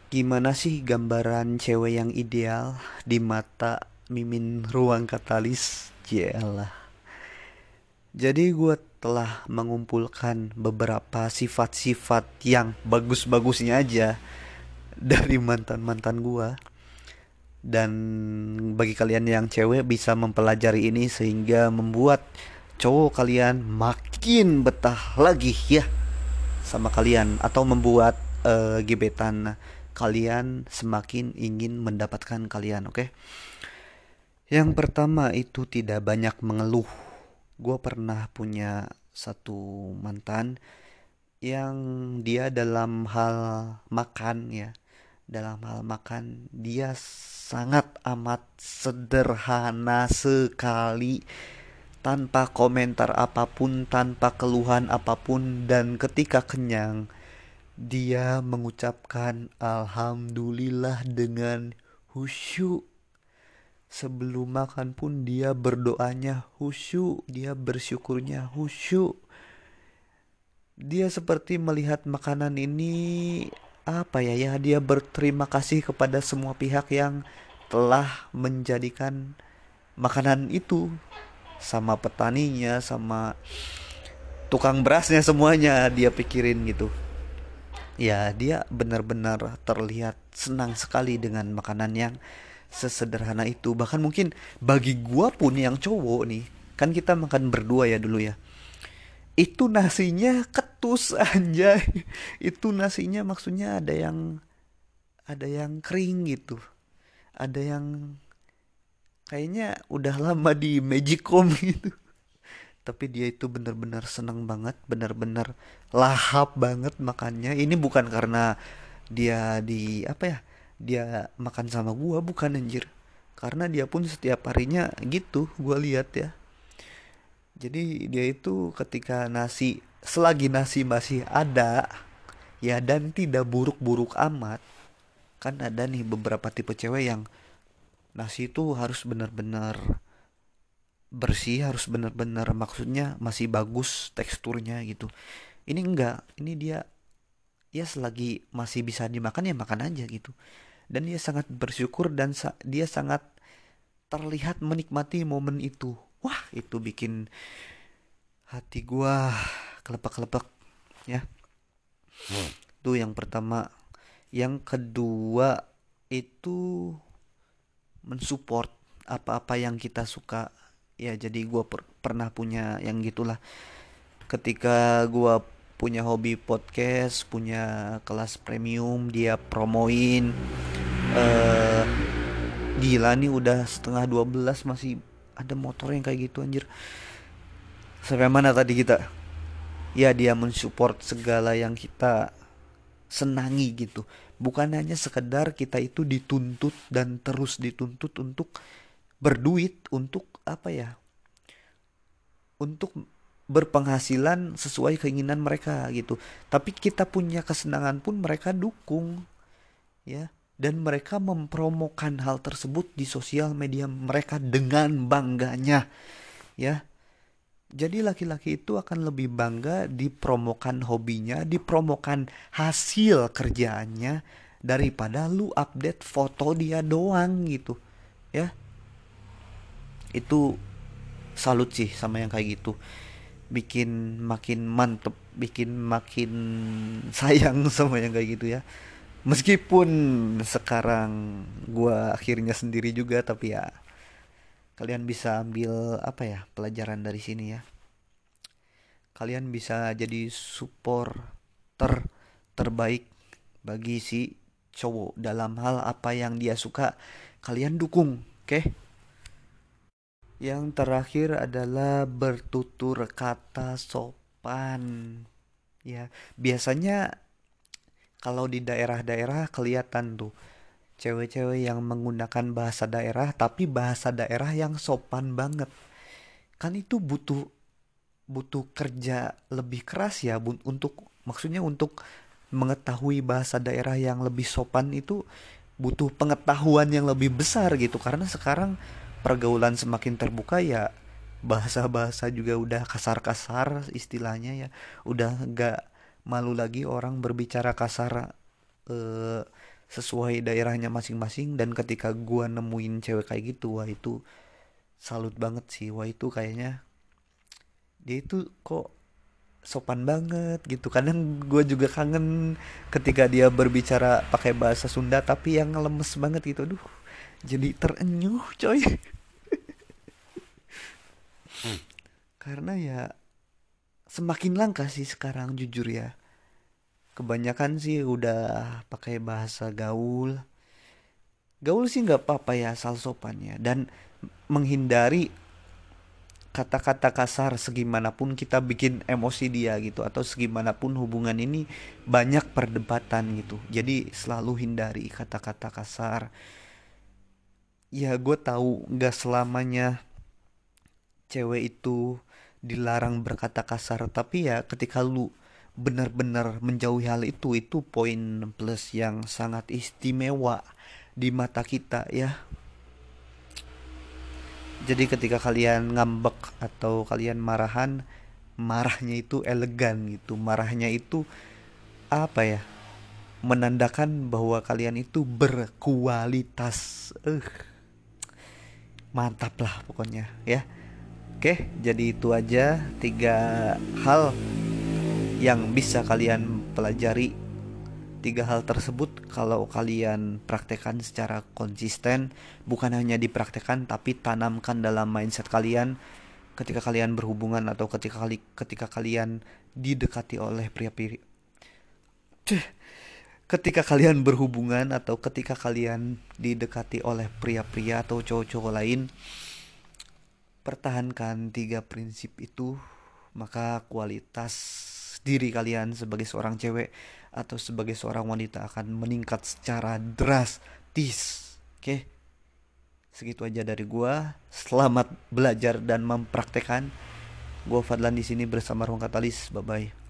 Gimana sih gambaran cewek yang ideal di mata Mimin Ruang Katalis? Jelah. Jadi gue telah mengumpulkan beberapa sifat-sifat yang bagus-bagusnya aja dari mantan-mantan gue. Dan bagi kalian yang cewek bisa mempelajari ini sehingga membuat cowok kalian makin betah lagi ya sama kalian, atau membuat gebetan kalian semakin ingin mendapatkan kalian. Oke, yang pertama itu tidak banyak mengeluh. Gue pernah punya satu mantan yang dia dalam hal makan ya, dalam hal makan dia sangat amat sederhana sekali, tanpa komentar apapun, tanpa keluhan apapun, dan ketika kenyang dia mengucapkan alhamdulillah dengan khusyuk. Sebelum makan pun dia berdoanya khusyuk, dia bersyukurnya khusyuk. Dia seperti melihat makanan ini apa ya, dia berterima kasih kepada semua pihak yang telah menjadikan makanan itu, sama petaninya, sama tukang berasnya, semuanya dia pikirin gitu. Ya, dia benar-benar terlihat senang sekali dengan makanan yang sesederhana itu. Bahkan mungkin bagi gua pun yang cowok nih, kan kita makan berdua ya dulu ya. Itu nasinya ketus anjay. Itu nasinya maksudnya ada yang kering gitu. Ada yang kayaknya udah lama di Magicom gitu. Tapi dia itu benar-benar senang banget, benar-benar lahap banget makannya. Ini bukan karena dia di apa ya, dia makan sama gua, bukan anjir, karena dia pun setiap harinya gitu gua lihat ya. Jadi dia itu ketika selagi nasi masih ada ya dan tidak buruk-buruk amat, kan ada nih beberapa tipe cewek yang nasi itu harus benar-benar bersih, harus benar-benar, maksudnya masih bagus teksturnya gitu. Ini enggak, ini dia ya selagi masih bisa dimakan ya makan aja gitu. Dan dia sangat bersyukur dan dia sangat terlihat menikmati momen itu. Wah, itu bikin hati gua kelepek-kelepek ya. Itu yang pertama. Yang kedua itu mensupport apa-apa yang kita suka. Ya, jadi gua pernah punya yang gitulah. Ketika gua punya hobi podcast, punya kelas premium, dia promoin. eh Gila nih, udah setengah 12 masih ada motor yang kayak gitu anjir. Sampai mana tadi kita? Ya, dia mensupport segala yang kita senangi gitu. Bukan hanya sekedar kita itu dituntut dan terus dituntut untuk berduit, untuk apa ya? Untuk berpenghasilan sesuai keinginan mereka gitu. Tapi kita punya kesenangan pun mereka dukung ya. Dan mereka mempromokan hal tersebut di sosial media mereka dengan bangganya ya. Jadi laki-laki itu akan lebih bangga dipromokan hobinya, dipromokan hasil kerjaannya, daripada lu update foto dia doang gitu. Ya, itu salut sih sama yang kayak gitu. Bikin makin mantep, bikin makin sayang sama yang kayak gitu ya. Meskipun sekarang gua akhirnya sendiri juga, tapi ya kalian bisa ambil apa ya, pelajaran dari sini ya. Kalian bisa jadi supporter terbaik bagi si cowok dalam hal apa yang dia suka, kalian dukung. Oke, yang terakhir adalah bertutur kata sopan ya. Biasanya kalau di daerah-daerah kelihatan tuh cewek-cewek yang menggunakan bahasa daerah, tapi bahasa daerah yang sopan banget. Kan itu butuh butuh kerja lebih keras ya, untuk maksudnya untuk mengetahui bahasa daerah yang lebih sopan itu butuh pengetahuan yang lebih besar gitu, karena sekarang pergaulan semakin terbuka ya, bahasa-bahasa juga udah kasar-kasar istilahnya ya, udah nggak malu lagi orang berbicara kasar, eh, sesuai daerahnya masing-masing. Dan ketika gua nemuin cewek kayak gitu, wah itu salut banget sih. Wah itu kayaknya dia itu kok sopan banget gitu. Kadang gue juga kangen ketika dia berbicara pakai bahasa Sunda tapi yang lemes banget gitu. Aduh, jadi terenyuh coy. Karena ya semakin langka sih sekarang jujur ya. Kebanyakan sih udah pakai bahasa gaul. Gaul sih nggak apa-apa ya asal sopannya. Dan menghindari kata-kata kasar segimanapun kita bikin emosi dia gitu, atau segimanapun hubungan ini banyak perdebatan gitu, jadi selalu hindari kata-kata kasar. Ya gue tahu nggak selamanya cewek itu dilarang berkata kasar, tapi ya ketika lu benar-benar menjauhi hal itu poin plus yang sangat istimewa di mata kita ya. Jadi ketika kalian ngambek atau kalian marahan, marahnya itu elegan gitu. Marahnya itu apa ya? Menandakan bahwa kalian itu berkualitas. Mantap lah pokoknya ya. Oke, jadi itu aja tiga hal yang bisa kalian pelajari. Tiga hal tersebut kalau kalian praktekkan secara konsisten, bukan hanya dipraktekkan tapi tanamkan dalam mindset kalian ketika kalian berhubungan atau ketika kalian didekati oleh pria-pria, ketika kalian berhubungan atau ketika kalian didekati oleh pria-pria atau cowok-cowok lain, pertahankan tiga prinsip itu, maka kualitas diri kalian sebagai seorang cewek atau sebagai seorang wanita akan meningkat secara drastis. Oke, segitu aja dari gua. Selamat belajar dan mempraktekkan. Gua Fadlan di sini bersama Ruang Katalis. Bye bye.